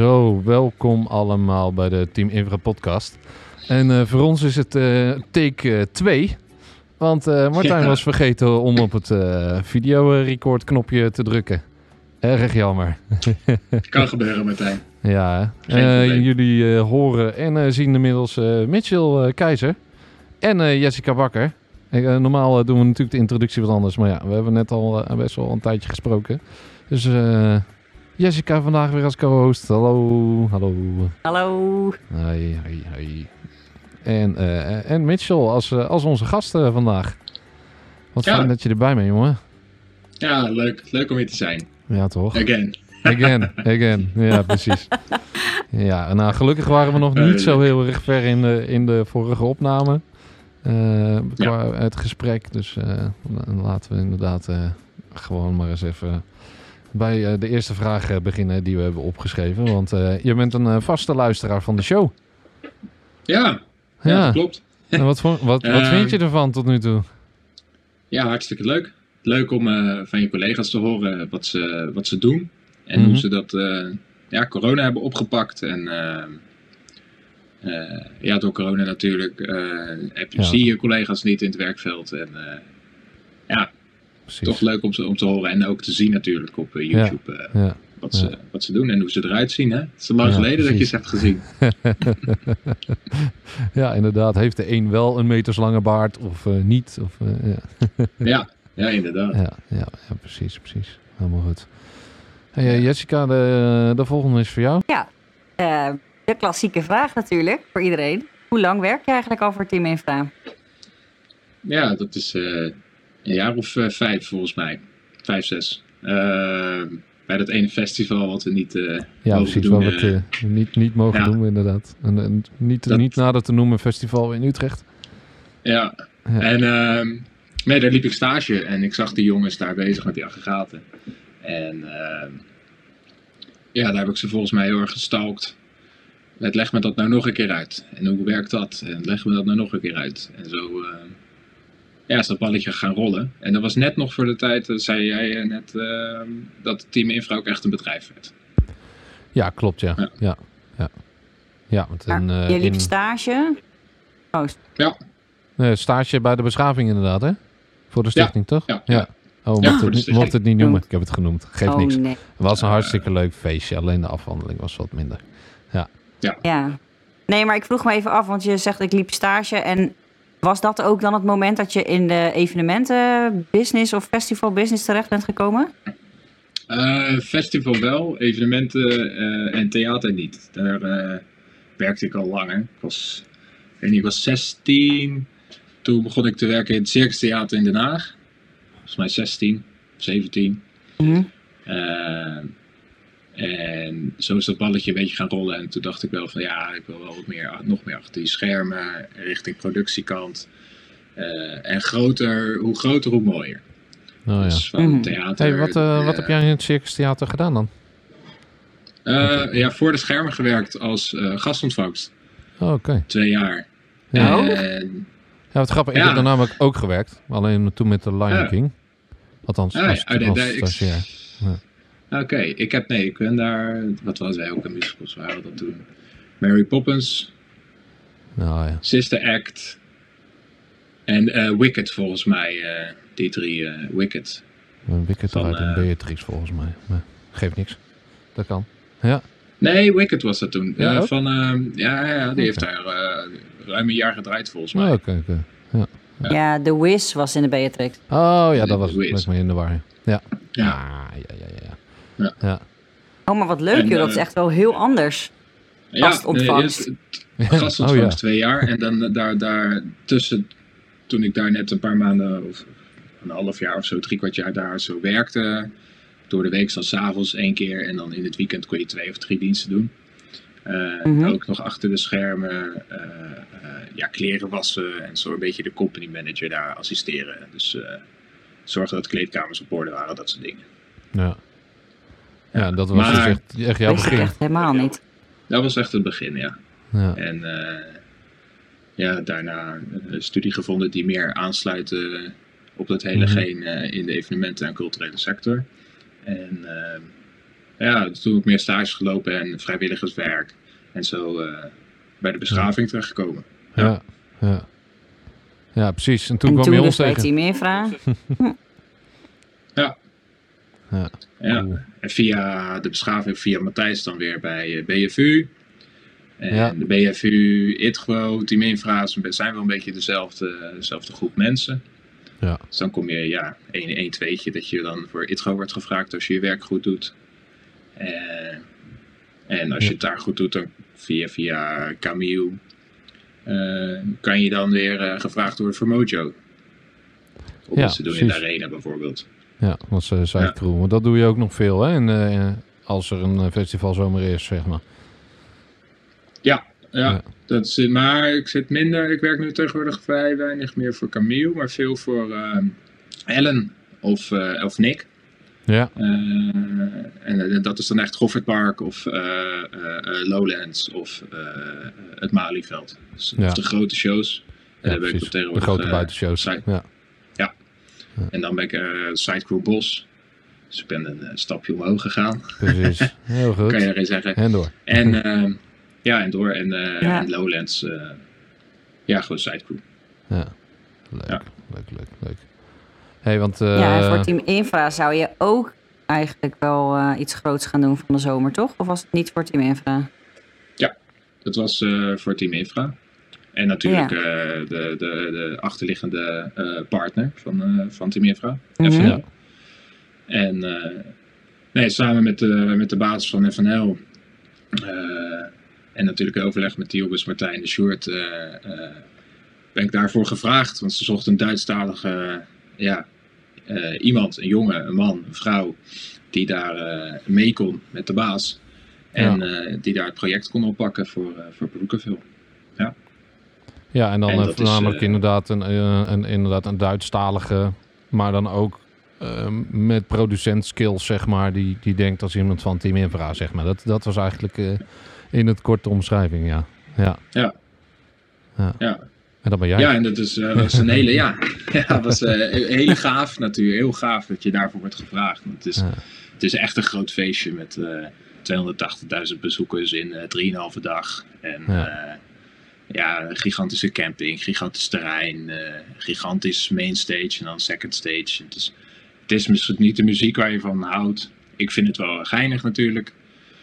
Zo, welkom allemaal bij de Team Infra podcast. En voor ons is het take 2. Want Martijn was vergeten om op het video-record knopje te drukken. Erg jammer. Kan gebeuren, Martijn. Ja, probleem. jullie horen en zien inmiddels Mitchell Keizer en Jessica Bakker. Normaal doen we natuurlijk de introductie wat anders, maar ja, we hebben net al best wel een tijdje gesproken. Dus Jessica vandaag weer als co-host. Hallo, hallo. Hallo. Hoi. En Mitchell als onze gast vandaag. Wat fijn dat je erbij bent, jongen. Ja, leuk om hier te zijn. Ja, toch? Again. Ja, precies. Ja, nou, gelukkig waren we nog niet zo heel erg ver in de vorige opname. Qua het gesprek. Dus laten we inderdaad gewoon maar eens even bij de eerste vraag beginnen die we hebben opgeschreven. Want je bent een vaste luisteraar van de show. Ja, dat klopt. En wat vind je ervan tot nu toe? Ja, hartstikke leuk. Leuk om van je collega's te horen wat ze doen. En hoe ze dat corona hebben opgepakt. En door corona natuurlijk zie je collega's niet in het werkveld. En toch leuk om te horen. En ook te zien natuurlijk op YouTube wat ze doen en hoe ze eruit zien. Hè? Het is lang geleden dat je ze hebt gezien. Ja, inderdaad. Heeft de een wel een meterslange baard of niet? Of, Ja, inderdaad. Ja, precies. Helemaal goed. Hey, Jessica, de volgende is voor jou. Ja, de klassieke vraag natuurlijk voor iedereen. Hoe lang werk je eigenlijk al voor Team Infra? Ja, dat is een jaar of 5 volgens mij. 5, 6. Bij dat ene festival wat we niet mogen doen. Wat we niet mogen doen, inderdaad. En niet nader te noemen festival in Utrecht. Ja. En daar liep ik stage en ik zag die jongens daar bezig met die aggregaten. En daar heb ik ze volgens mij heel erg gestalkt. Leg me dat nou nog een keer uit. En hoe werkt dat? En leg me dat nou nog een keer uit. En zo is dat balletje gaan rollen. En dat was net nog voor de tijd, zei jij net, dat Team Infra ook echt een bedrijf werd. Ja, klopt, ja. Want je liep stage? Ja. Stage bij de beschaving inderdaad, hè? Voor de stichting, toch? Ja. Oh, mocht het niet noemen. Ik heb het genoemd. Geeft niks. Nee. Het was een hartstikke leuk feestje. Alleen de afhandeling was wat minder. Ja. Nee, maar ik vroeg me even af, want je zegt ik liep stage. En was dat ook dan het moment dat je in de evenementenbusiness of festivalbusiness terecht bent gekomen? Festival wel, evenementen en theater niet. Daar werkte ik al langer. Ik was 16. Toen begon ik te werken in het Circus Theater in Den Haag. Volgens mij 16, 17. Mm-hmm. En zo is dat balletje een beetje gaan rollen. En toen dacht ik wel van ik wil wel nog meer achter die schermen, richting productiekant. En hoe groter, hoe mooier. Dus van theater. Hey, wat heb jij in het Circus Theater gedaan dan? Voor de schermen gewerkt als gastontvangst. Oh, oké. 2 jaar. Ja, wat grappig. Ik heb er namelijk ook gewerkt. Alleen toen met de Lion King. Althans, als stagiair. Oké, ik ben daar, wat was wij ook in musicals waren dat toen? Mary Poppins, Sister Act en Wicked volgens mij, die 3 Wicked. Wicked eruit en Beatrix volgens mij, maar geeft niks, dat kan. Ja. Nee, Wicked was dat toen, die heeft daar ruim een jaar gedraaid volgens mij. Oké. Ja, The Wiz was in de Beatrix. Oh ja, dat was me in de war. Ja. Oh, maar wat leuk joh, dat is echt wel heel anders. Gastontvangst. Gastontvangst 2 jaar en dan daar tussen, toen ik daar net een paar maanden of een half jaar of zo, 3/4 jaar daar zo werkte. Door de week dan 's avonds 1 keer en dan in het weekend kon je 2 of 3 diensten doen. Ook nog achter de schermen, kleren wassen en zo een beetje de company manager daar assisteren. Dus zorgen dat kleedkamers op orde waren, dat soort dingen. Ja, dat was dus echt jouw begin. Echt helemaal niet. Dat was echt het begin, ja. En daarna een studie gevonden die meer aansluitte op dat hele geen in de evenementen- en culturele sector. En toen ik meer stages gelopen en vrijwilligerswerk. En zo bij de beschaving terechtgekomen. Ja, precies. En toen kwam je ons tegen. Bij Team Infra. Ja. Cool. En via de beschaving, via Matthijs dan weer bij BFU. En de BFU, ITGRO, Team Infra zijn wel een beetje dezelfde groep mensen. Ja. Dus dan kom je, één tweetje dat je dan voor ITGRO wordt gevraagd als je je werk goed doet. En als je het daar goed doet, dan via Camille kan je dan weer gevraagd worden voor Mojo. Om iets te doen in de arena bijvoorbeeld. Ja, dat is Sidecrew. Maar dat doe je ook nog veel, hè? Als er een festivalzomer is, zeg maar. Ja. Maar ik zit minder. Ik werk nu tegenwoordig vrij weinig meer voor Camille, maar veel voor Ellen of Nick. Ja. En dat is dan echt Goffertpark of Lowlands of het Malieveld. Dus of de grote shows. De grote buitenshows. Ja. En dan ben ik Sidecrew Bos. Dus ik ben een stapje omhoog gegaan. Precies, heel goed. Kan je erin zeggen. En door. En door. En Lowlands. Gewoon Sidecrew. Ja, leuk. Hey, want, voor Team Infra zou je ook eigenlijk wel iets groots gaan doen van de zomer, toch? Of was het niet voor Team Infra? Ja, dat was voor Team Infra. En natuurlijk de achterliggende partner van Team Infra, FNL. En samen met de basis van FNL en natuurlijk overleg met Diobus, Martijn de Sjoerd ben ik daarvoor gevraagd. Want ze zochten een Duitsstalige iemand, een jongen, een man, een vrouw, die daar mee kon met de baas. En die daar het project kon oppakken voor Broekenville. Ja. Ja, en dan voornamelijk inderdaad een Duitsstalige, maar dan ook met producent skills, zeg maar, die denkt als iemand van Team Infra, zeg maar. Dat was eigenlijk in het korte omschrijving, ja. En dat ben jij. Ja, en dat was een hele, was hele gaaf natuurlijk. Heel gaaf dat je daarvoor wordt gevraagd. Want het is echt een groot feestje met 280.000 bezoekers in 3,5 dag. En een gigantische camping, gigantisch terrein, gigantisch mainstage en dan second stage. Het is misschien niet de muziek waar je van houdt. Ik vind het wel geinig natuurlijk.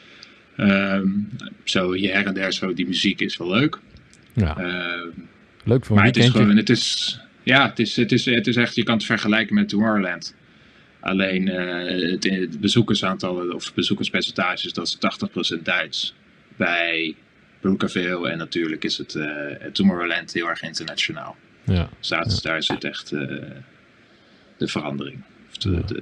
Zo hier en der, zo die muziek is wel leuk. Ja. Leuk voor maar het is gewoon, het is echt, je kan het vergelijken met Tomorrowland. Alleen het bezoekersaantallen of bezoekerspercentages, dat is 80% Duits bij Broekenville. En natuurlijk is het Tomorrowland heel erg internationaal. Ja. Dus daar zit echt de verandering. Of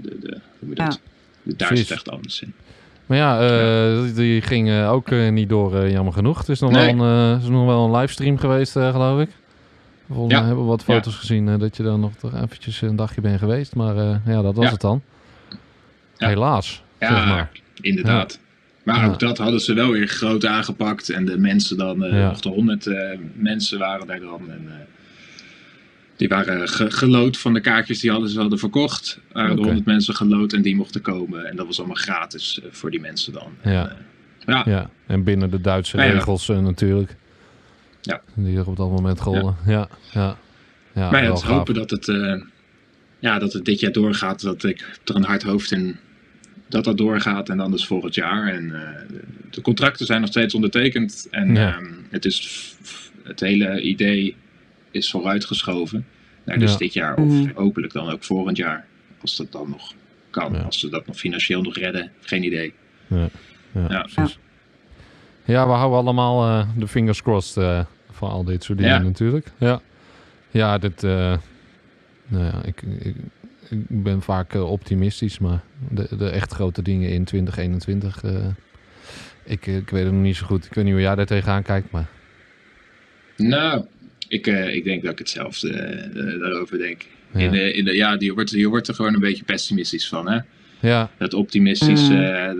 daar zit echt anders in. Maar die ging ook niet door, jammer genoeg. Het is nog wel een livestream geweest, geloof ik. Volgens mij hebben we wat foto's gezien dat je dan nog toch eventjes een dagje bent geweest. Maar dat was het dan. Ja. Helaas, zeg maar. Inderdaad. Ja. Maar ook dat hadden ze wel weer groot aangepakt. En de mensen dan, nog de 100 mensen waren daar dan. En die waren gelood van de kaartjes die ze hadden verkocht. Waren de 100 mensen gelood en die mochten komen. En dat was allemaal gratis voor die mensen dan. En binnen de Duitse regels natuurlijk. Ja. Die er op dat moment golden. Ja. Maar het hopen dat het dit jaar doorgaat. Dat ik er een hard hoofd in dat doorgaat. En dan dus volgend jaar. En de contracten zijn nog steeds ondertekend. En het hele idee is vooruitgeschoven. Dus dit jaar of hopelijk dan ook volgend jaar. Als dat dan nog kan. Ja. Als ze dat nog financieel nog redden. Geen idee. Precies. Ja, we houden allemaal de fingers crossed voor al dit soort dingen natuurlijk. Ja, dit... ik ben vaak optimistisch, maar de echt grote dingen in 2021... ik weet het nog niet zo goed. Ik weet niet hoe jij daar tegenaan kijkt, maar... Nou, ik denk dat ik hetzelfde daarover denk. Ja. Je wordt er gewoon een beetje pessimistisch van, hè? Ja. Dat optimistisch,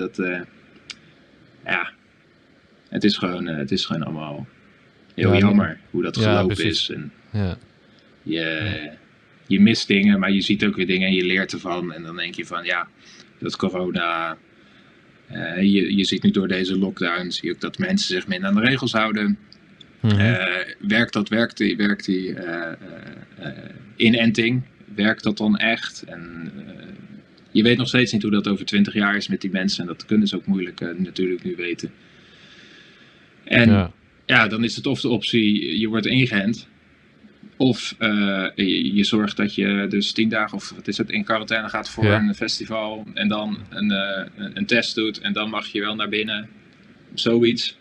het is gewoon allemaal heel jammer hoe dat gelopen is. En je mist dingen, maar je ziet ook weer dingen en je leert ervan. En dan denk je van, dat corona Je ziet nu door deze lockdown zie je ook dat mensen zich minder aan de regels houden. Werkt die inenting? Werkt dat dan echt? En je weet nog steeds niet hoe dat over 20 jaar is met die mensen. En dat kunnen ze ook moeilijk natuurlijk nu weten. En dan is het of de optie, je wordt ingeënt. Of je zorgt dat je dus 10 dagen of wat is het, in quarantaine gaat voor een festival. En dan een test doet. En dan mag je wel naar binnen. Zoiets.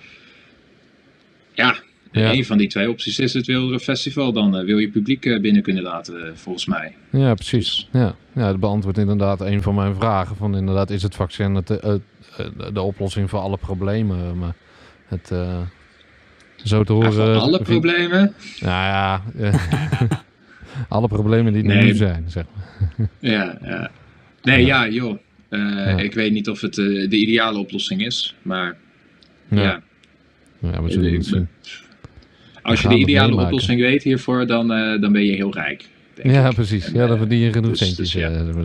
Ja. Een van die 2 opties is het Wilderen Festival. Dan wil je publiek binnen kunnen laten, volgens mij. Ja, precies. Ja, dat beantwoordt inderdaad een van mijn vragen. Van inderdaad, is het vaccin de oplossing voor alle problemen? Maar het... Zo te horen... voor alle problemen? Nou ja, alle problemen die er nu zijn, zeg maar. Ja. Nee, joh. Ik weet niet of het de ideale oplossing is, maar ja. Ja, we zullen het zien. Als je de ideale oplossing weet hiervoor, dan ben je heel rijk. Ja, precies. En, dan verdien je genoeg centjes.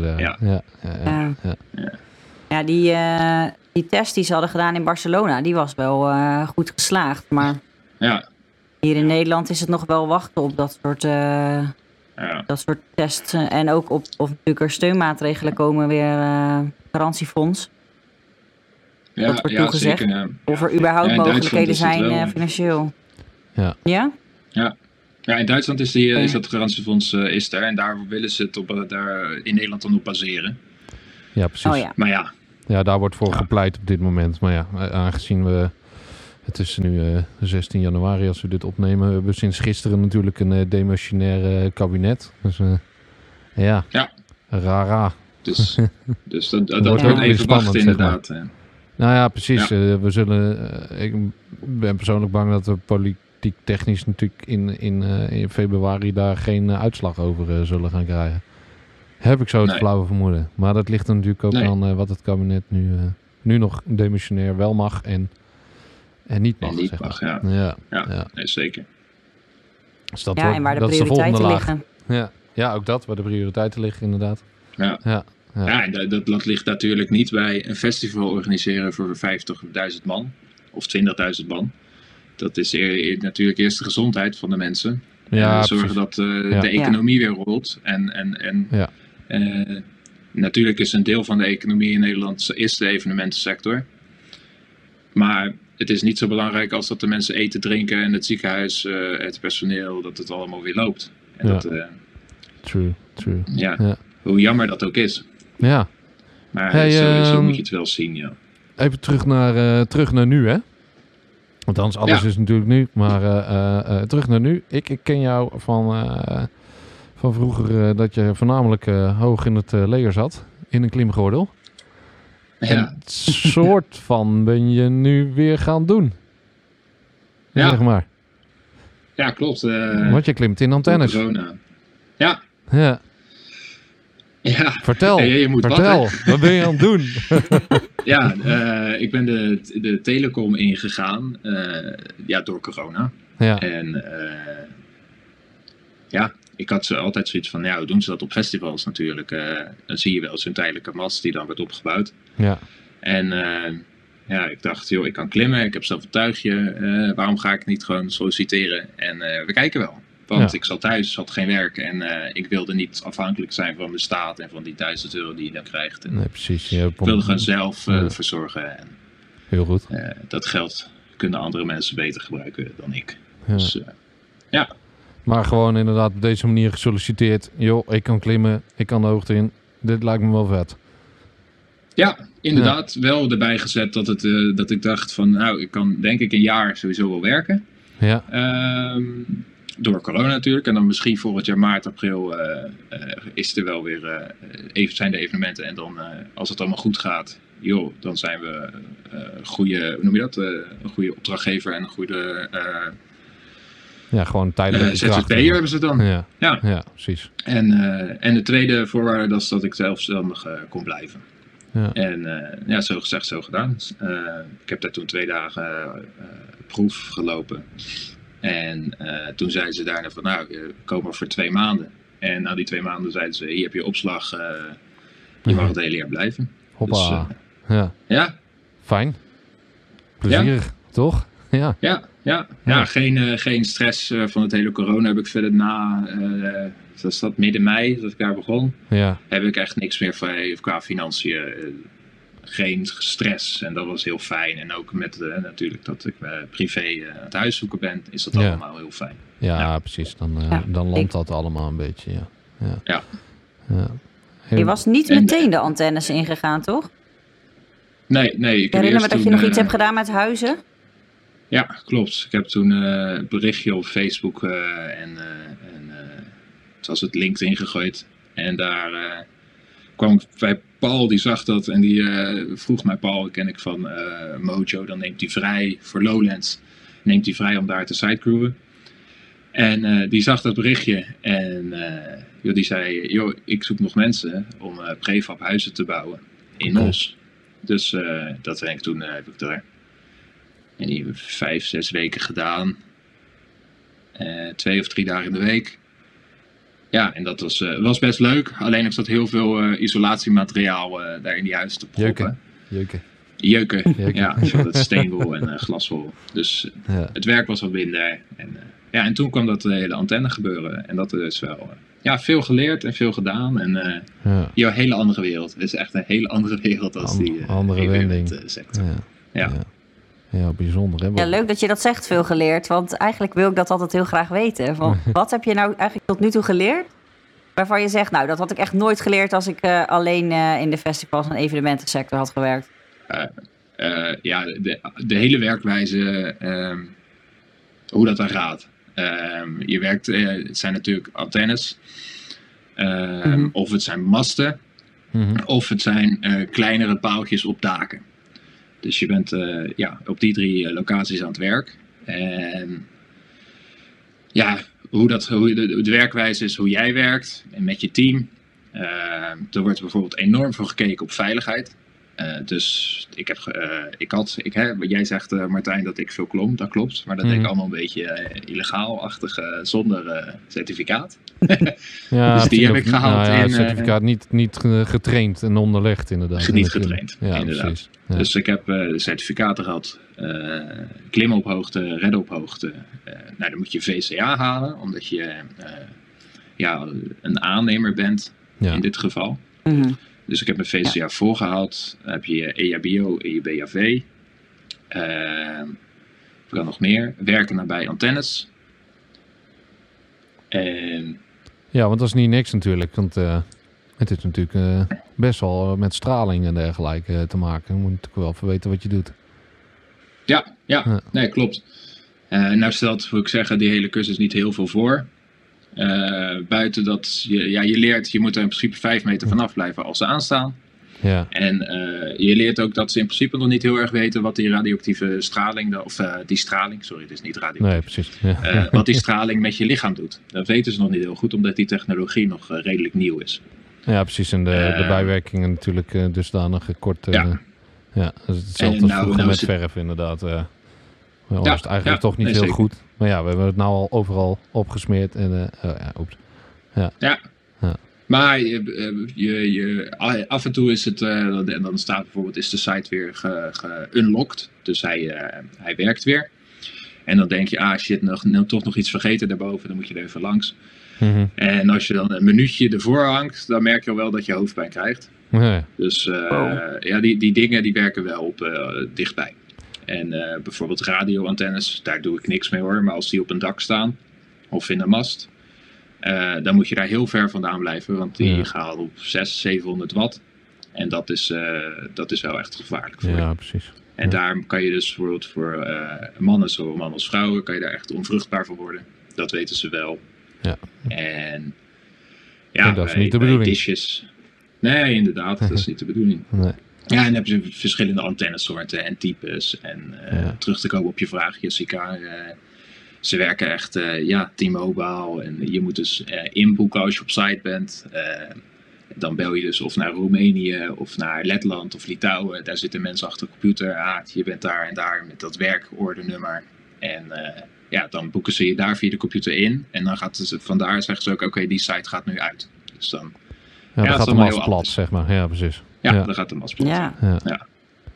Die test die ze hadden gedaan in Barcelona, die was wel goed geslaagd. Maar hier in Nederland is het nog wel wachten op dat soort tests. En ook of natuurlijk er steunmaatregelen komen, weer garantiefonds. Dat wordt toegezegd. Zeker, of er überhaupt mogelijkheden zijn financieel. Ja, in Duitsland is dat garantiefonds is er. En daar willen ze het daar in Nederland dan op baseren. Ja, precies. Maar ja, daar wordt voor gepleit op dit moment. Maar ja, aangezien het is nu 16 januari als we dit opnemen. We hebben sinds gisteren natuurlijk een demissionair kabinet. Dus rara. Dus dat wordt even wachten inderdaad. Nou ja, precies. Ik ben persoonlijk bang dat we politiek technisch natuurlijk in februari daar geen uitslag over zullen gaan krijgen. Heb ik zo het flauwe vermoeden. Maar dat ligt er natuurlijk ook aan wat het kabinet nu nog demissionair wel mag en niet mag. Nee, zeker. Dus en waar de prioriteiten liggen. Ja, ook dat, waar de prioriteiten liggen inderdaad. En dat ligt natuurlijk niet bij een festival organiseren voor 50.000 man of 20.000 man. Dat is natuurlijk eerst de gezondheid van de mensen. Zorgen dat de economie weer rolt. Natuurlijk is een deel van de economie in Nederland is de evenementensector. Maar het is niet zo belangrijk als dat de mensen eten, drinken en het ziekenhuis, het personeel, dat het allemaal weer loopt. En True. Hoe jammer dat ook is. Ja. Maar zo moet je het wel zien, ja. Even terug naar nu, hè? Want anders alles is natuurlijk nu. Maar terug naar nu. Ik ken jou van vroeger dat je voornamelijk hoog in het leger zat. In een klimgordel. Ja. En het soort van ben je nu weer gaan doen. Zeg maar. Ja, klopt. Want je klimt in antennes. Corona. Ja. Vertel, wat ben je aan het doen? Ik ben de telecom ingegaan door corona. Ja. En ik had altijd zoiets van, hoe doen ze dat op festivals natuurlijk? Dan zie je wel zo'n tijdelijke mast die dan wordt opgebouwd. Ja. En ik dacht, ik kan klimmen, ik heb zelf een tuigje. Waarom ga ik niet gewoon solliciteren? En we kijken wel. Want ik zat thuis, had geen werk en ik wilde niet afhankelijk zijn van de staat en van die €1000 die je dan krijgt. En nee, precies. Ik wilde gewoon zelf verzorgen. En, heel goed. Dat geld kunnen andere mensen beter gebruiken dan ik. Ja. Dus, Maar gewoon inderdaad op deze manier gesolliciteerd. Ik kan klimmen, ik kan de hoogte in. Dit lijkt me wel vet. Ja, inderdaad. Wel erbij gezet dat ik dacht van, ik kan denk ik een jaar sowieso wel werken. Ja. Door corona natuurlijk. En dan misschien volgend jaar maart, april is er wel weer zijn de evenementen. En dan als het allemaal goed gaat, dan zijn we een goede opdrachtgever en een goede gewoon tijdelijk ZZP'er hebben ze dan. Ja, precies. En de tweede voorwaarde is dat ik zelfstandig kon blijven. Ja. En zo gezegd, zo gedaan. Ik heb daar toen 2 dagen proef gelopen. En toen zeiden ze daarna van, we komen voor 2 maanden. En na die 2 maanden zeiden ze, hier heb je opslag. Je mag het hele jaar blijven. Hoppa. Ja. Fijn. Plezierig, toch? Ja, geen stress van het hele corona heb ik verder na. Dat dat midden mei, dat ik daar begon. Ja. Heb ik echt niks meer qua financiën. Geen stress. En dat was heel fijn. En ook met natuurlijk dat ik privé het huis zoeken ben, is dat allemaal heel fijn. Ja, precies. Dan landt dat allemaal een beetje. Ja. Je was niet meteen de antennes ingegaan, toch? Nee. Ik herinner me dat je nog iets hebt gedaan met huizen. Ja, klopt. Ik heb toen een berichtje op Facebook en het was het LinkedIn gegooid. En daar kwam ik bij Paul, die zag dat en die vroeg mij, Paul, ken ik van Mojo, dan neemt hij vrij voor Lowlands. Neemt hij vrij om daar te sidecrewen. En die zag dat berichtje en die zei, ik zoek nog mensen om prefab huizen te bouwen in Nos. Dus dat heb ik daar 5-6 weken gedaan. 2 of 3 dagen in de week. Ja, en dat was best leuk. Alleen er zat heel veel isolatiemateriaal daar in die huizen te proppen. Jeuken. Ja, dat steenwol en glaswol. Dus het werk was wat minder. En toen kwam dat hele antenne gebeuren. En dat is wel veel geleerd en veel gedaan. En jouw hele andere wereld. Het is echt een hele andere wereld als die andere wending. Sector. Ja, bijzonder. Hè? Ja, leuk dat je dat zegt, veel geleerd. Want eigenlijk wil ik dat altijd heel graag weten. Wat heb je nou eigenlijk tot nu toe geleerd? Waarvan je zegt, nou, dat had ik echt nooit geleerd als ik alleen in de festivals en evenementensector had gewerkt. De hele werkwijze, hoe dat dan gaat. Je werkt, het zijn natuurlijk antennes. Of het zijn masten. Of het zijn kleinere paaltjes op daken. Dus je bent op die 3 locaties aan het werk. En hoe de werkwijze is, hoe jij werkt en met je team. Er wordt bijvoorbeeld enorm voor gekeken op veiligheid. Dus jij zegt, Martijn, dat ik veel klom. Dat klopt. Maar dat denk ik allemaal een beetje illegaal-achtig zonder certificaat. Dus die heb ik gehaald. Certificaat niet getraind en onderlegd, inderdaad. Niet getraind, ja, inderdaad. Precies. Ja. Dus ik heb certificaten gehad. Klimmen op hoogte, redden op hoogte. Dan moet je VCA halen, omdat je een aannemer bent in dit geval. Dus ik heb mijn VCA voorgehaald. Dan heb je je EHBO en je BHV. Wat nog meer? Werken nabij antennes. Ja, want dat is niet niks natuurlijk. Want het is natuurlijk best wel met straling en dergelijke te maken. Je moet natuurlijk wel even weten wat je doet. Ja. Nee, klopt. Nou stelt, moet ik zeggen, die hele cursus niet heel veel voor. Buiten dat je leert, je moet er in principe 5 meter vanaf blijven als ze aanstaan. Ja. En je leert ook dat ze in principe nog niet heel erg weten wat die radioactieve straling, die straling, sorry, het is niet radioactief. Nee, precies. Ja. Wat die straling met je lichaam doet. Dat weten ze nog niet heel goed, omdat die technologie nog redelijk nieuw is. Ja, precies. En de bijwerkingen natuurlijk dusdanig kort. Dat is hetzelfde als vroeger met verf inderdaad. Maar is het eigenlijk toch niet heel zeker. Goed. Maar ja, we hebben het nou al overal opgesmeerd. En, Ja. Maar af en toe is het, en dan staat bijvoorbeeld, is de site weer geunlocked. Dus hij werkt weer. En dan denk je, shit, toch nog iets vergeten daarboven, dan moet je er even langs. En als je dan een minuutje ervoor hangt, dan merk je wel dat je hoofdpijn krijgt. Dus die dingen die werken wel op dichtbij. En bijvoorbeeld radioantennes, daar doe ik niks mee hoor. Maar als die op een dak staan, of in een mast, dan moet je daar heel ver vandaan blijven. Want die gaan op 600-700 watt. En dat is wel echt gevaarlijk voor je. Ja, precies. En daar kan je dus bijvoorbeeld voor mannen, zowel mannen als vrouwen, kan je daar echt onvruchtbaar voor worden. Dat weten ze wel. Ja. En dat is niet de bedoeling. Dishes. Nee, inderdaad, dat is niet de bedoeling. Nee. Ja, en dan heb je verschillende antennesoorten en types. En terug te komen op je vraag, Jessica. Ze werken echt, T-Mobile. En je moet dus inboeken als je op site bent. Dan bel je dus of naar Roemenië of naar Letland of Litouwen. Daar zitten mensen achter de computer. Je bent daar en daar met dat werkordernummer. En dan boeken ze je daar via de computer in. En dan vandaar zeggen ze ook, oké, die site gaat nu uit. Dus dan dan gaat de mast plat, zeg maar. Ja, precies. Ja, dan gaat de mast plat. Ja.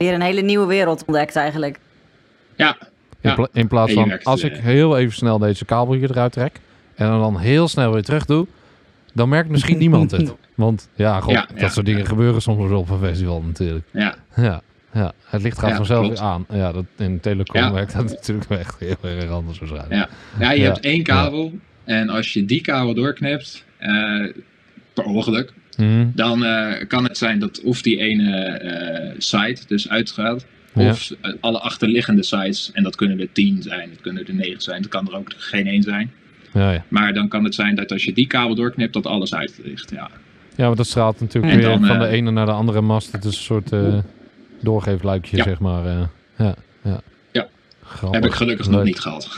weer een hele nieuwe wereld ontdekt eigenlijk. Ja. In plaats van, als ik heel even snel deze kabel hier eruit trek en dan heel snel weer terug doe, dan merkt misschien niemand het. Want dat soort dingen gebeuren soms wel op een festival natuurlijk. Ja. Het licht gaat vanzelf weer aan. Ja, in telecom werkt dat natuurlijk wel echt heel erg anders waarschijnlijk. Ja, je hebt 1 kabel en als je die kabel doorknipt, per ongeluk, dan kan het zijn dat of die ene site dus uitgaat, of alle achterliggende sites, en dat kunnen er 10 zijn, dat kunnen er 9 zijn, dat kan er ook geen 1 zijn. Ja. Maar dan kan het zijn dat als je die kabel doorknipt, dat alles uitlicht. Ja, want dat straalt natuurlijk weer van de ene naar de andere mast. Het is een soort doorgeefluikje, zeg maar. Ja. Heb ik gelukkig nog niet gehad.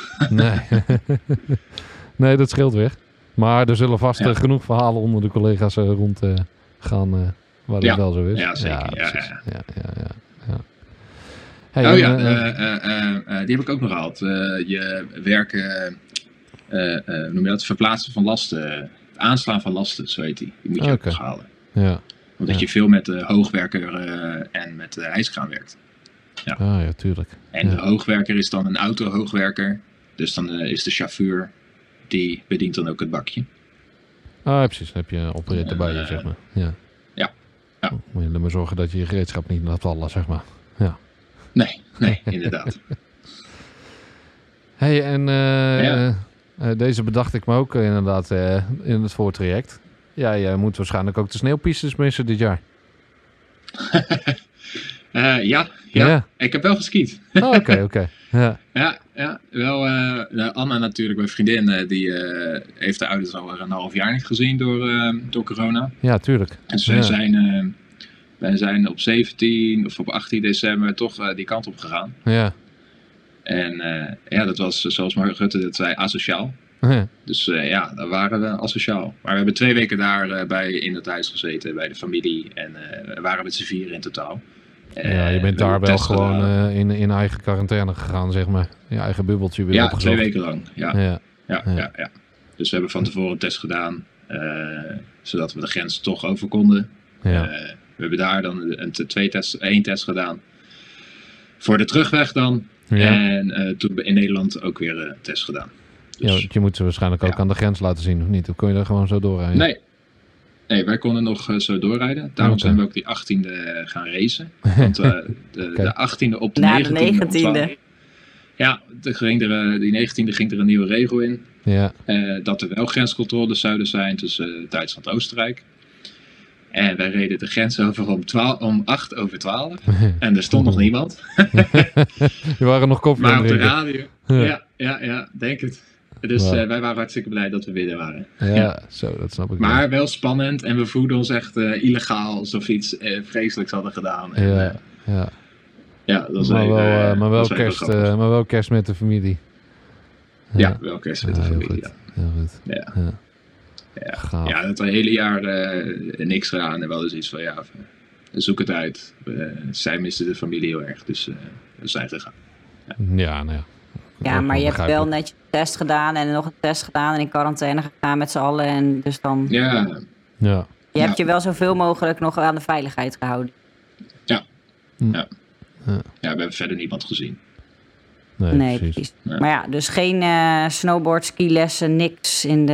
Nee, dat scheelt weer. Maar er zullen vast genoeg verhalen onder de collega's rond gaan waar het wel zo is. Ja, zeker. Ja. Hey, die heb ik ook nog gehad. Je werken, noem je dat, verplaatsen van lasten. Het aanslaan van lasten, zo heet die. Die moet je ook nog halen. Ja. Omdat je veel met de hoogwerker en met de hijskraan werkt. Ja, tuurlijk. En de hoogwerker is dan een auto-hoogwerker. Dus dan is de chauffeur, die bedient dan ook het bakje. Precies. Dan heb je een operator bij je, zeg maar. Ja. Moet je er maar zorgen dat je je gereedschap niet laat vallen, zeg maar. Ja. Nee, inderdaad. Hey, en deze bedacht ik me ook inderdaad in het voortraject. Ja, jij moet waarschijnlijk ook de sneeuwpistes missen dit jaar. Ja. Ik heb wel geskiet. Oké. Ja. Wel, Anna natuurlijk, mijn vriendin, die heeft de ouders al een half jaar niet gezien door corona. Ja, tuurlijk. Dus wij zijn op 17 of op 18 december toch die kant op gegaan. Ja. En dat was, zoals Mark Rutte dat zei, asociaal. Dus daar waren we asociaal. Maar we hebben 2 weken daarbij in het huis gezeten, bij de familie. En we waren met z'n 4 in totaal. Je bent daar wel gewoon in eigen quarantaine gegaan, zeg maar. Je eigen bubbeltje weer opgezocht. 2 weken lang. Ja. Dus we hebben van tevoren een test gedaan, zodat we de grens toch over konden. We hebben daar dan 1 test gedaan. Voor de terugweg dan. Ja. En toen in Nederland ook weer een test gedaan. Dus, je moet ze waarschijnlijk ook aan de grens laten zien, of niet? Of kon je daar gewoon zo doorrijden? Nee, wij konden nog zo doorrijden. Daarom zijn we ook die 18e gaan racen. Want de 18e op de 19e. Ja, die 19e ging er een nieuwe regel in. Ja. Dat er wel grenscontroles zouden zijn tussen Duitsland en Oostenrijk. En wij reden de grens over om 8 over 12. En er stond nog niemand. Je waren nog koffie maar op de radio. Ja, denk het. Dus wij waren hartstikke blij dat we weer waren. Ja, zo, dat snap ik. Maar wel spannend en we voelden ons echt illegaal alsof we iets vreselijks hadden gedaan. Ja, dat was maar wel kerst met de familie. Ja, wel kerst met de familie. Heel goed. Ja, het hele jaar niks gedaan en wel eens iets van zoek het uit. Zij misten de familie heel erg, dus we zijn gegaan. Ja, maar je hebt wel netjes een test gedaan en nog een test gedaan en in quarantaine gegaan met z'n allen. En dus dan... Ja. Je hebt je wel zoveel mogelijk nog aan de veiligheid gehouden. Ja, we hebben verder niemand gezien. Nee, precies. Nee. Maar ja, dus geen snowboard, skilessen, niks in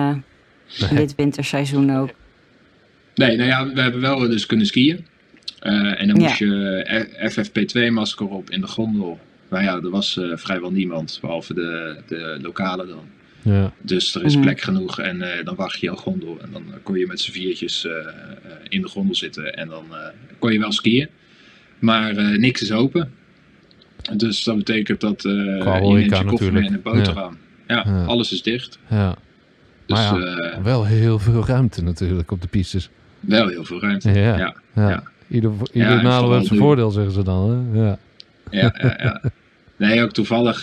dit winterseizoen ook. Nee, we hebben wel dus kunnen skiën. En dan moest je FFP2-masker op in de gondel. Maar er was vrijwel niemand, behalve de lokale dan. Ja. Dus er is plek genoeg en dan wacht je een gondel. En dan kon je met z'n 4'tjes in de gondel zitten en dan kon je wel skiën. Maar niks is open. Dus dat betekent dat je neemt je koffer mee en een boterham. Ja, alles is dicht. Ja. Dus, maar wel heel veel ruimte natuurlijk op de pistes. Wel heel veel ruimte, ja. Ieder nadeel heeft zijn voordeel, zeggen ze dan. Hè? Ja. Nee, ook toevallig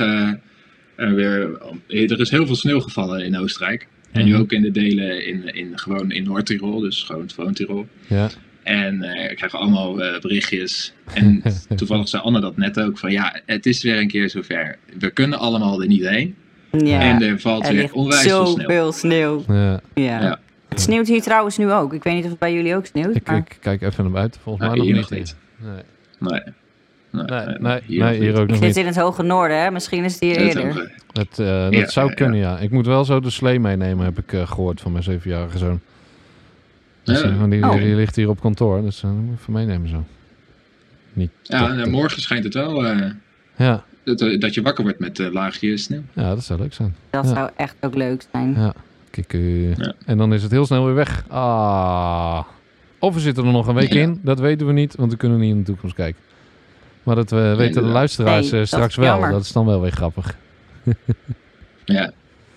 er is heel veel sneeuw gevallen in Oostenrijk. En nu ook in de delen gewoon in Noord-Tirol, dus gewoon Tirol. Ja. En ik krijg allemaal berichtjes. En toevallig zei Anne dat net ook van het is weer een keer zover. We kunnen allemaal er niet heen. Ja. En er valt weer onwijs veel sneeuw. Zoveel sneeuw. Ja. Het sneeuwt hier trouwens nu ook. Ik weet niet of het bij jullie ook sneeuwt. Ik kijk even naar buiten. Volgens mij nog niet. Nee. Nee, hier ook nog niet. Het zit in het hoge noorden, hè? Misschien is het hier eerder. Dat zou kunnen, ja. Ik moet wel zo de slee meenemen, heb ik gehoord van mijn 7-jarige zoon. Dus, die ligt hier op kantoor, dus dat moet ik even meenemen zo. Niet morgen schijnt het wel dat je wakker wordt met laagje sneeuw. Ja, dat zou leuk zijn. Dat zou echt ook leuk zijn. Ja, kijk. En dan is het heel snel weer weg. Of we zitten er nog een week in, dat weten we niet, want we kunnen niet in de toekomst kijken. Maar dat weten de luisteraars straks wel. Jammer. Dat is dan wel weer grappig. Ja.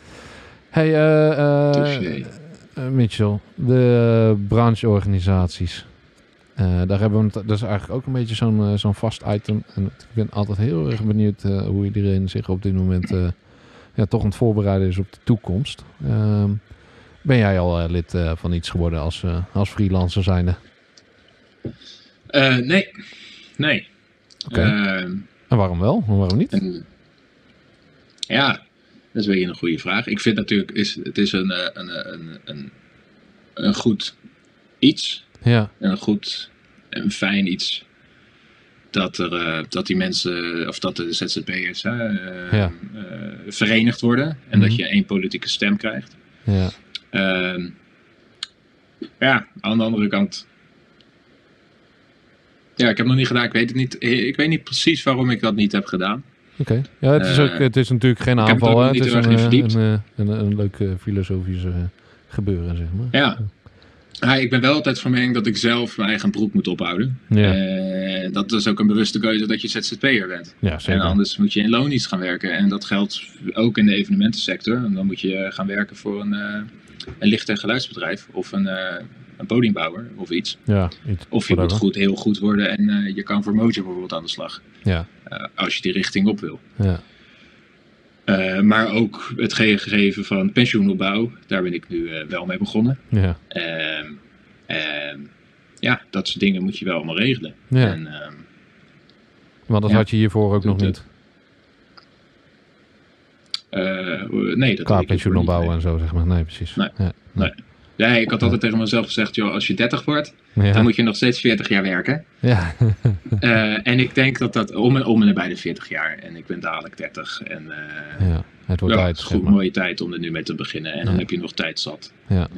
Hey, Mitchell, de brancheorganisaties. Daar hebben we dat is eigenlijk ook een beetje zo'n vast item. En ik ben altijd heel erg benieuwd hoe iedereen zich op dit moment toch aan het voorbereiden is op de toekomst. Ben jij al lid van iets geworden als freelancer zijnde? Nee. Okay. En waarom wel? En waarom niet? Dat is weer een goede vraag. Ik vind natuurlijk, het is een goed iets. Ja. Een fijn iets. Dat die mensen, of dat de ZZP'ers verenigd worden. En dat je één politieke stem krijgt. Ja. Aan de andere kant. Ja, ik heb het nog niet gedaan. Ik weet het niet. Ik weet niet precies waarom ik dat niet heb gedaan. Oké. Ja, het is natuurlijk geen aanval. Het is een leuk filosofische gebeuren, zeg maar. Ja, ik ben wel altijd van mening dat ik zelf mijn eigen broek moet ophouden. Ja. Dat is ook een bewuste keuze dat je ZZP'er bent. Ja, zeker. En anders moet je in loondienst gaan werken. En dat geldt ook in de evenementensector. En dan moet je gaan werken voor een licht- en geluidsbedrijf. Of een podiumbouwer of iets. Ja, of je moet heel goed worden en je kan voor Mojo bijvoorbeeld aan de slag. Ja. Als je die richting op wil. Ja. Maar ook het gegeven van pensioenopbouw, daar ben ik nu wel mee begonnen. Ja. Dat soort dingen moet je wel allemaal regelen. Ja. Maar dat had je hiervoor ook nog niet? Nee, dat qua pensioenopbouw en zo, zeg maar. Nee, precies. Nee, ik had altijd tegen mezelf gezegd, joh, als je 30 wordt, dan moet je nog steeds 40 jaar werken. Ja. En ik denk dat om en nabij de 40 jaar. En ik ben dadelijk 30. En het wordt tijd. Het is goed, mooie tijd om er nu mee te beginnen. En dan heb je nog tijd zat.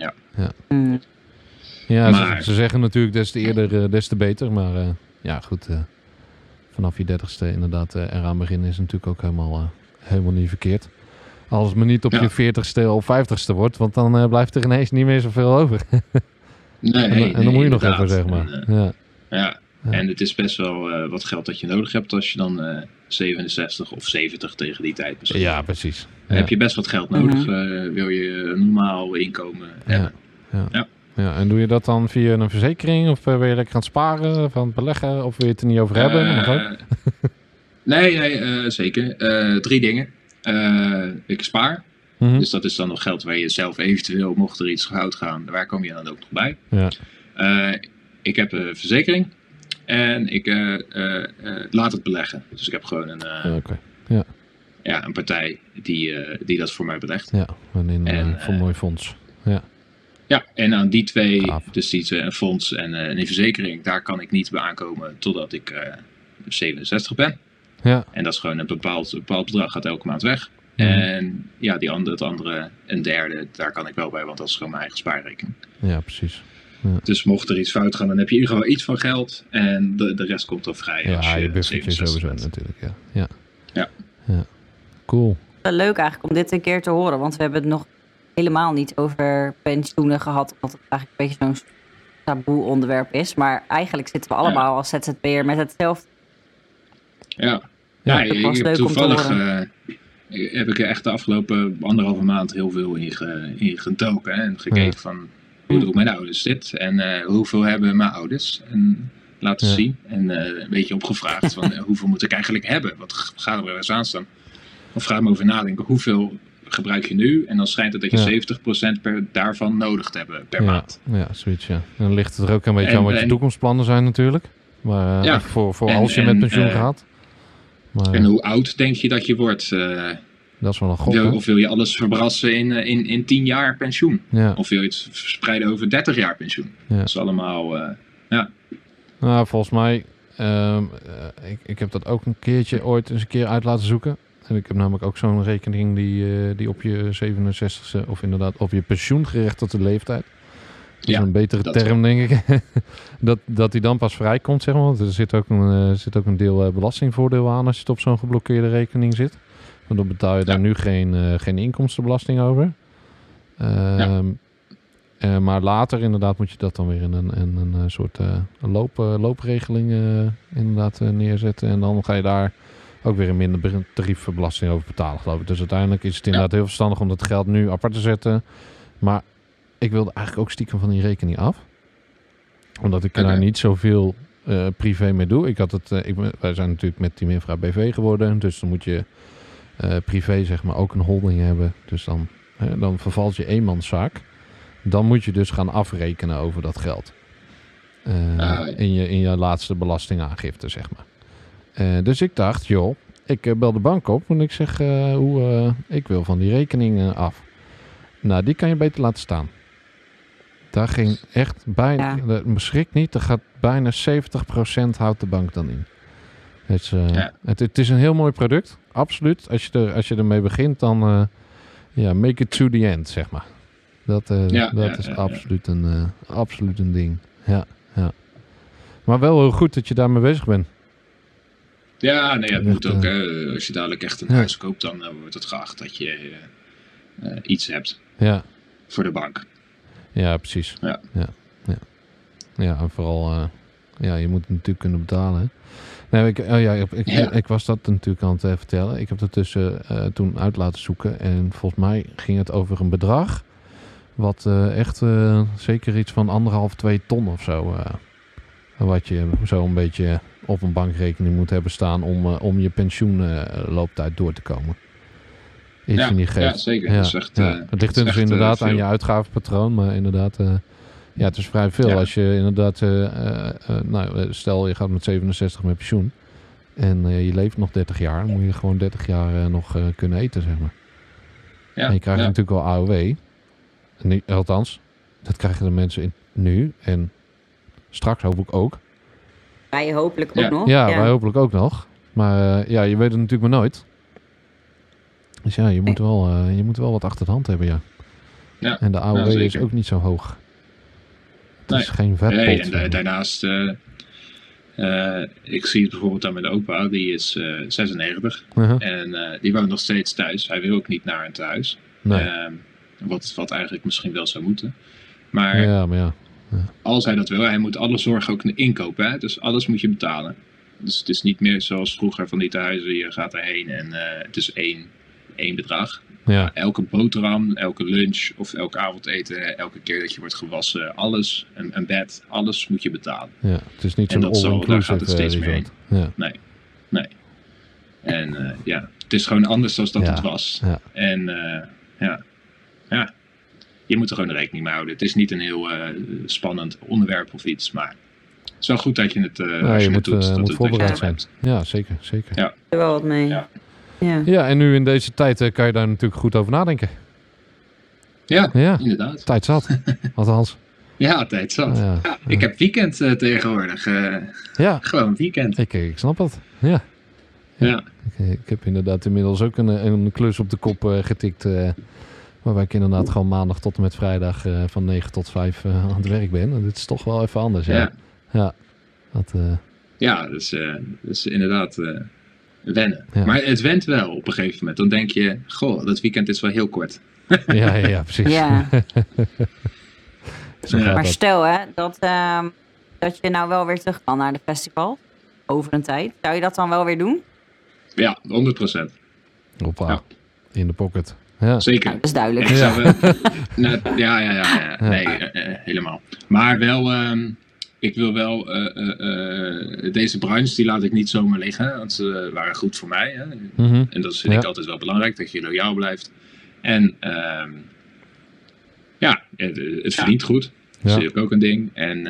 Ja, maar, ze zeggen natuurlijk des te eerder, des te beter. Maar goed. Vanaf je 30ste inderdaad eraan beginnen is natuurlijk ook helemaal niet verkeerd. Als het maar niet op je 40ste of 50ste wordt, want dan blijft er ineens niet meer zoveel over. En dan moet je nog even, zeg maar. En het is best wel wat geld dat je nodig hebt als je dan 67 of 70 tegen die tijd bent. Ja, precies. Dan heb je best wat geld nodig, wil je een normaal inkomen hebben. Ja, en doe je dat dan via een verzekering? Of wil je lekker aan het sparen, van het beleggen? Of wil je het er niet over hebben? Nee, zeker. 3 dingen. Ik spaar. Dus dat is dan nog geld waar je zelf eventueel, mocht er iets goud gaan, waar kom je dan ook nog bij. Ja. Ik heb een verzekering. En ik laat het beleggen. Dus ik heb gewoon een partij die dat voor mij belegt. Ja, voor een mooi fonds. Ja, en aan die 2, dus een fonds en een verzekering, daar kan ik niet bij aankomen totdat ik 67 ben. Ja. En dat is gewoon een bepaald bedrag, gaat elke maand weg. En het andere, een derde, daar kan ik wel bij, want dat is gewoon mijn eigen spaarrekening. Ja, precies. Ja. Dus mocht er iets fout gaan, dan heb je in ieder geval iets van geld en de rest komt dan vrij. Ja, je buffertje sowieso natuurlijk. Ja. Cool. Wel leuk eigenlijk om dit een keer te horen, want we hebben het nog helemaal niet over pensioenen gehad, omdat het eigenlijk een beetje zo'n taboe onderwerp is. Maar eigenlijk zitten we allemaal als ZZP'er met hetzelfde. Toevallig heb ik er echt de afgelopen 1,5 maand heel veel in gedoken en gekeken van hoe doen mijn ouders dit en hoeveel hebben mijn ouders en laten zien en een beetje opgevraagd van hoeveel moet ik eigenlijk hebben, wat gaat er wel eens aan staan, of ga me over nadenken, hoeveel gebruik je nu en dan schijnt het dat je 70% daarvan nodig te hebben per maand. Ja, zoiets En dan ligt het er ook een beetje aan wat je toekomstplannen zijn natuurlijk, maar voor als je met pensioen gaat. Maar, en hoe oud denk je dat je wordt? Dat is wel een gok. Of wil je alles verbrassen in 10 jaar pensioen? Ja. Of wil je het verspreiden over 30 jaar pensioen? Ja. Dat is allemaal... Nou, volgens mij Ik heb dat ook ooit eens een keer uit laten zoeken. En ik heb namelijk ook zo'n rekening die op je 67e of inderdaad op je pensioengerechtigde leeftijd. Dat is een betere term, denk ik. dat die dan pas vrijkomt, zeg maar. Want er zit ook een deel belastingvoordeel aan als je het op zo'n geblokkeerde rekening zit. Want dan betaal je daar nu geen inkomstenbelasting over. Maar later inderdaad moet je dat dan weer in een soort loopregeling inderdaad neerzetten. En dan ga je daar ook weer een minder tariefbelasting over betalen, geloof ik. Dus uiteindelijk is het inderdaad heel verstandig om dat geld nu apart te zetten. Maar ik wilde eigenlijk ook stiekem van die rekening af. Omdat ik daar niet zoveel privé mee doe. Wij zijn natuurlijk met Team Infra BV geworden. Dus dan moet je privé zeg maar ook een holding hebben. Dus dan vervalt je eenmanszaak. Dan moet je dus gaan afrekenen over dat geld. In je laatste belastingaangifte, zeg maar. Dus ik dacht, joh, ik bel de bank op en ik zeg, ik wil van die rekening af. Nou, die kan je beter laten staan. Daar ging echt bijna, schrik niet, er gaat bijna 70% houdt de bank dan in. Het is een heel mooi product, absoluut. Als je ermee begint, dan make it to the end, zeg maar. Dat is absoluut een ding. Ja. Maar wel heel goed dat je daarmee bezig bent. Ja, nee, het moet ook. Als je dadelijk echt een huis koopt, dan wordt het geacht dat je iets hebt voor de bank. Ja, precies. Ja, en vooral, je moet het natuurlijk kunnen betalen. Nee, ik was dat natuurlijk aan het vertellen. Ik heb er toen uit laten zoeken. En volgens mij ging het over een bedrag wat echt zeker iets van 1,5-2 ton of zo. Wat je zo een beetje op een bankrekening moet hebben staan om je pensioenlooptijd door te komen. Ja, zeker. Ja, het ligt dus inderdaad aan je uitgavenpatroon, maar inderdaad, het is vrij veel. Als je inderdaad, stel je gaat met 67 met pensioen en je leeft nog 30 jaar, dan moet je gewoon 30 jaar nog kunnen eten, zeg maar. En je krijgt natuurlijk wel AOW. Althans, dat krijgen de mensen nu en straks hoop ik ook. Wij hopelijk ook nog. Ja, wij hopelijk ook nog. Maar je weet het natuurlijk maar nooit. Dus je moet wel wat achter de hand hebben, ja. En de AOW is ook niet zo hoog. Het is geen vetpot. Nee, en daarnaast, ik zie het bijvoorbeeld aan mijn opa, die is 96. En die woont nog steeds thuis. Hij wil ook niet naar een thuis. Nee. Wat eigenlijk misschien wel zou moeten. Maar als hij dat wil, hij moet alle zorg ook inkopen. Hè? Dus alles moet je betalen. Dus het is niet meer zoals vroeger van die tehuizen. Je gaat erheen en het is één bedrag. Ja. Elke boterham, elke lunch of elke avondeten, elke keer dat je wordt gewassen, alles, een bed, alles moet je betalen. Ja, het is niet zo'n all-inclusive. Daar gaat het steeds meer heen. Ja. Nee. En het is gewoon anders dan dat het was. Ja. En je moet er gewoon rekening mee houden. Het is niet een heel spannend onderwerp of iets, maar het is wel goed dat je het als je het doet. Moet voorbereid zijn. Ja, zeker. Ja. Er wel wat mee. Ja, en nu in deze tijd kan je daar natuurlijk goed over nadenken. Ja, inderdaad. Tijd zat, althans. Ja, tijd zat. Ja. Ik heb weekend tegenwoordig. Gewoon weekend. Ik snap het. Ja. Ik heb inderdaad inmiddels ook een klus op de kop getikt. Waarbij ik inderdaad gewoon maandag tot en met vrijdag van 9 tot 5 aan het werk ben. En dit is toch wel even anders. Dus inderdaad wennen. Ja. Maar het went wel op een gegeven moment. Dan denk je, dat weekend is wel heel kort. Ja, precies. Ja. Maar stel dat je nou wel weer terug kan naar de festival. Over een tijd. Zou je dat dan wel weer doen? Ja, 100%. Hoppa, in de pocket. Ja. Zeker. Dat is duidelijk. Nee, helemaal. Maar wel, ik wil wel, deze branche die laat ik niet zomaar liggen. Want ze waren goed voor mij. Hè? Mm-hmm. En dat vind ik altijd wel belangrijk, dat je loyaal blijft. En het verdient goed. Dat is natuurlijk ook een ding. En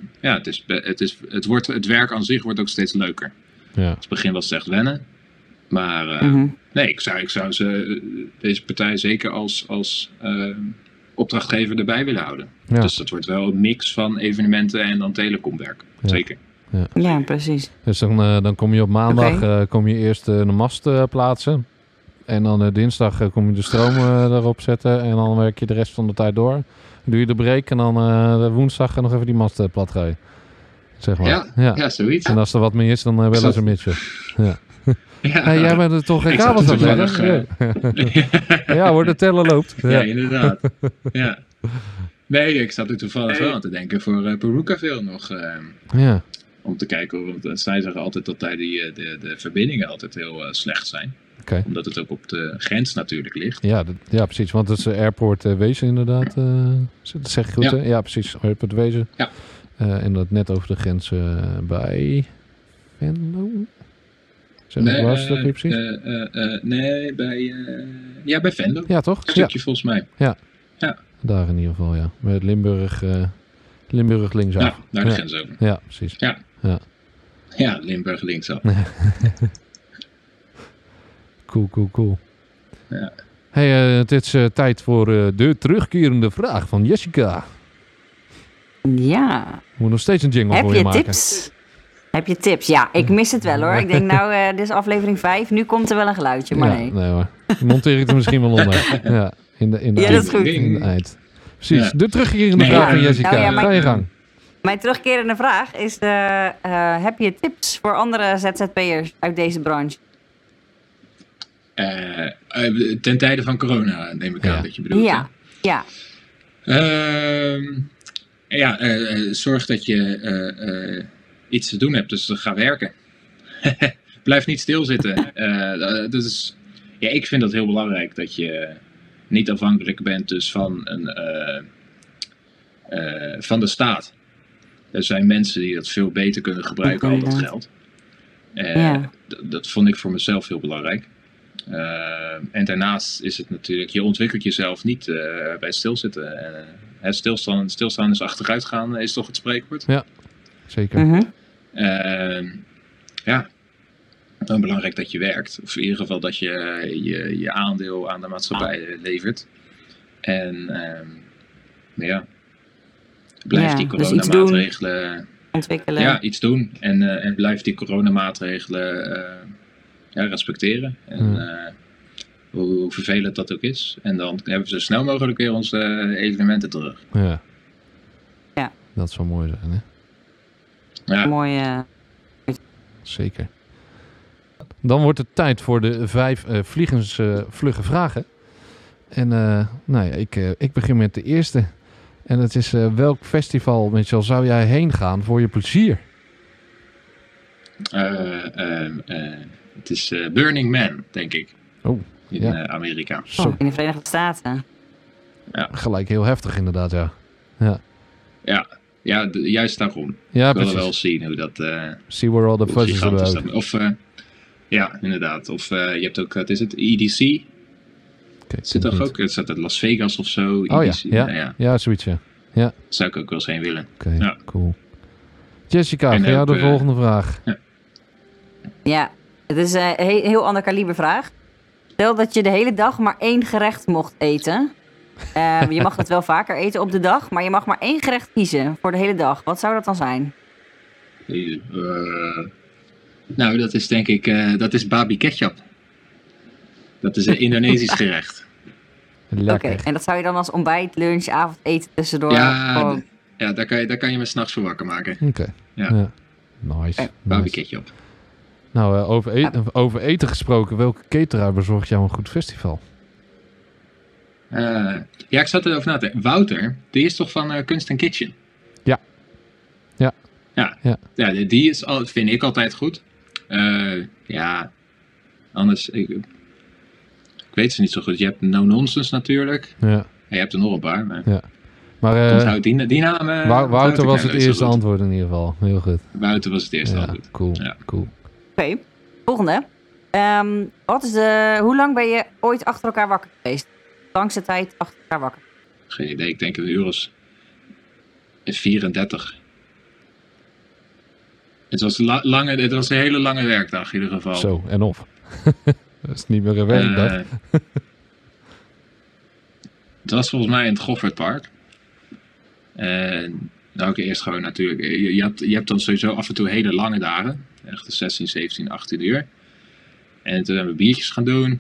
het werk aan zich wordt ook steeds leuker. Ja. Het begin was het echt wennen. Maar nee, ik zou deze partij zeker als opdrachtgever erbij willen houden. Ja. Dus dat wordt wel een mix van evenementen en dan telecomwerk. Ja. Zeker. Ja, precies. Dus dan kom je op maandag kom je eerst een mast plaatsen. En dan dinsdag kom je de stroom erop zetten. En dan werk je de rest van de tijd door. Dan doe je de break en dan woensdag nog even die mast plat gooien. Zeg maar. Ja, zoiets. En als er wat meer is, dan bellen ze met je. Ja. Hey, jij bent er toch geen kabels aan het leggen? Ja hoor, de teller loopt. Ja, inderdaad. Ja. Nee, ik zat er toevallig wel aan te denken voor Perucaville nog. Om te kijken, want zij zeggen altijd dat daar de verbindingen altijd heel slecht zijn. Okay. Omdat het ook op de grens natuurlijk ligt. Ja, precies. Want het is Airport Wezen inderdaad. Dat zeg ik goed, hè? Ja, precies. Airport Wezen. Ja. En dat net over de grens bij Venlo. Nee, was dat niet precies? Nee, bij Venlo. Ja, toch? Een stukje volgens mij. Ja. Daar in ieder geval, ja. Bij het Limburg linksaf. Ja, naar de grens over. Ja, precies. Ja, Limburg linksaf. Cool. Ja. Hey, het is tijd voor de terugkerende vraag van Jessica. Ja. Moet nog steeds een jingle voor je maken. Heb je tips? Ja, ik mis het wel hoor. Ik denk dit is aflevering 5. Nu komt er wel een geluidje, maar nee. Nee hoor. Monteer ik er misschien wel onder. Ja, in de dat is goed. In de eind. Precies, de terugkerende vraag van Jessica. Ga je gang. Mijn terugkerende vraag is, heb je tips voor andere ZZP'ers uit deze branche? Ten tijde van corona, neem ik aan dat je bedoelt. Zorg dat je iets te doen hebt, dus ga werken. Blijf niet stilzitten. Ik vind dat heel belangrijk, dat je niet afhankelijk bent dus van de staat. Er zijn mensen die dat veel beter kunnen gebruiken, al dat geld. Dat vond ik voor mezelf heel belangrijk. En daarnaast is het natuurlijk, je ontwikkelt jezelf niet bij stilzitten. Stilstaan is achteruit gaan, is toch het spreekwoord? Ja, zeker. Dan belangrijk dat je werkt. Of in ieder geval dat je je aandeel aan de maatschappij levert. En blijf die coronamaatregelen ontwikkelen. Ja, iets doen. En blijf die coronamaatregelen respecteren. En hoe vervelend dat ook is. En dan hebben we zo snel mogelijk weer onze evenementen terug. Ja. Dat zou mooi zijn, hè? Ja. Mooi. Zeker. Dan wordt het tijd voor de 5 vlugge vragen. En ik begin met de eerste. En het is welk festival, Mitchell, zou jij heen gaan voor je plezier? Het is Burning Man, denk ik. Oh, in Amerika. In de Verenigde Staten. Ja. Gelijk heel heftig inderdaad, ja. Ja, juist daarom. Ja, ik wil wel zien hoe dat... See where all the fuzz is about. Of, ja, inderdaad. Of je hebt ook, wat is het, EDC? Zit toch ook, het staat in Las Vegas of zo. Oh EDC. Ja, zoiets, ja. Zou ik ook wel eens heen willen. Oké, cool. Jessica, voor jou de volgende vraag. Ja, het is een heel ander kaliber vraag. Stel dat je de hele dag maar 1 gerecht mocht eten. Je mag het wel vaker eten op de dag, maar je mag maar 1 gerecht kiezen voor de hele dag. Wat zou dat dan zijn? Nou, dat is denk ik, dat is babi ketchup. Dat is een Indonesisch gerecht. Lekker. Oké, en dat zou je dan als ontbijt, lunch, avondeten tussendoor... Ja, daar kan je me 's nachts voor wakker maken. Oké. Ja. Nice. Babi ketchup. Nou, over eten gesproken, welke cateraar bezorgt jou een goed festival? Ik zat erover na te denken. Wouter, die is toch van Kunst & Kitchen? Ja, die is vind ik altijd goed. Anders... Ik weet ze niet zo goed. Je hebt No Nonsense natuurlijk. Ja. En je hebt er nog een paar. Maar die naam... Wouter was het eerste antwoord in ieder geval. Heel goed. Wouter was het eerste antwoord. Cool. Oké, volgende. Hoe lang ben je ooit achter elkaar wakker geweest? Langste tijd achter elkaar wakker? Geen idee. Ik denk een uur is 34. Het was een hele lange werkdag in ieder geval. Zo, en of. Dat is niet meer een werkdag. Het was volgens mij in het Goffertpark. Nou, ook eerst gewoon natuurlijk. Je hebt dan sowieso af en toe hele lange dagen. Echt 16, 17, 18 uur. En toen hebben we biertjes gaan doen.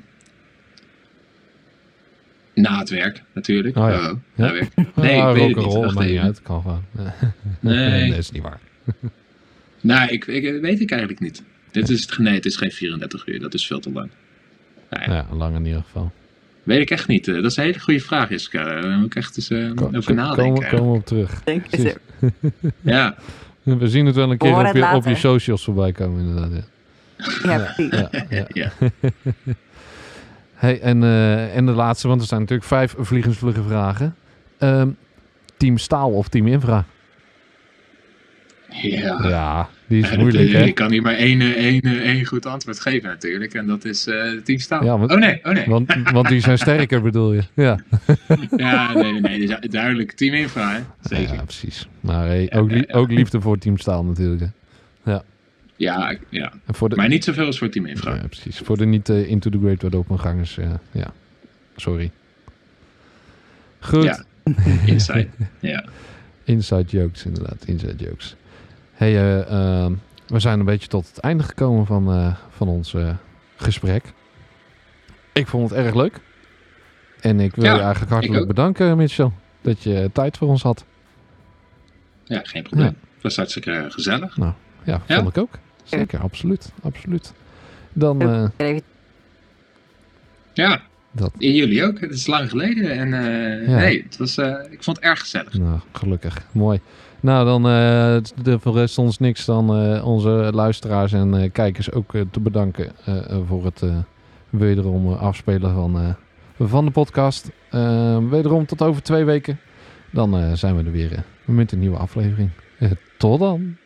Na het werk, natuurlijk. Oh ja. Na werk. Nee, ik weet het niet. Wacht even. Uit. Kan gewoon. Nee, dat is niet waar. Nou, ik weet ik eigenlijk niet. Het is geen 34 uur. Dat is veel te lang. Nou ja, lang in ieder geval. Weet ik echt niet. Dat is een hele goede vraag, Jessica. Daar moet ik echt eens over nadenken. Komen we op terug. Denk je ja. We zien het wel een keer op je socials voorbij komen, inderdaad. Ja, precies. Ja. Hey, en de laatste, want er zijn natuurlijk 5 vliegensvlugge vragen. Team Staal of Team Infra? Ja, die is moeilijk, hè? Ik kan hier maar één goed antwoord geven natuurlijk. En dat is Team Staal. Ja, oh nee. Want die zijn sterker, bedoel je? Ja, ja nee. Duidelijk Team Infra, hè? Zeker. Ja, precies. Maar ook liefde voor Team Staal natuurlijk, hè? Ja. Maar niet zoveel als voor Team Infra. Ja, precies. Voor de niet Into the Great Wide Open gangers. Ja. Sorry. Goed. Ja. Inside. Ja. Inside jokes, inderdaad. Inside jokes. Hey, we zijn een beetje tot het einde gekomen van ons gesprek. Ik vond het erg leuk. En ik wil je eigenlijk hartelijk bedanken, Mitchell, dat je tijd voor ons had. Ja, geen probleem. Het was hartstikke gezellig. Nou, vond ik ook. Zeker, absoluut. Dan... jullie ook. Het is lang geleden. En nee, het was, ik vond het erg gezellig. Nou, gelukkig. Mooi. Nou, dan rest ons niks dan onze luisteraars en kijkers ook te bedanken voor het wederom afspelen van de podcast. Wederom tot over 2 weken. Dan zijn we er weer met een nieuwe aflevering. Tot dan!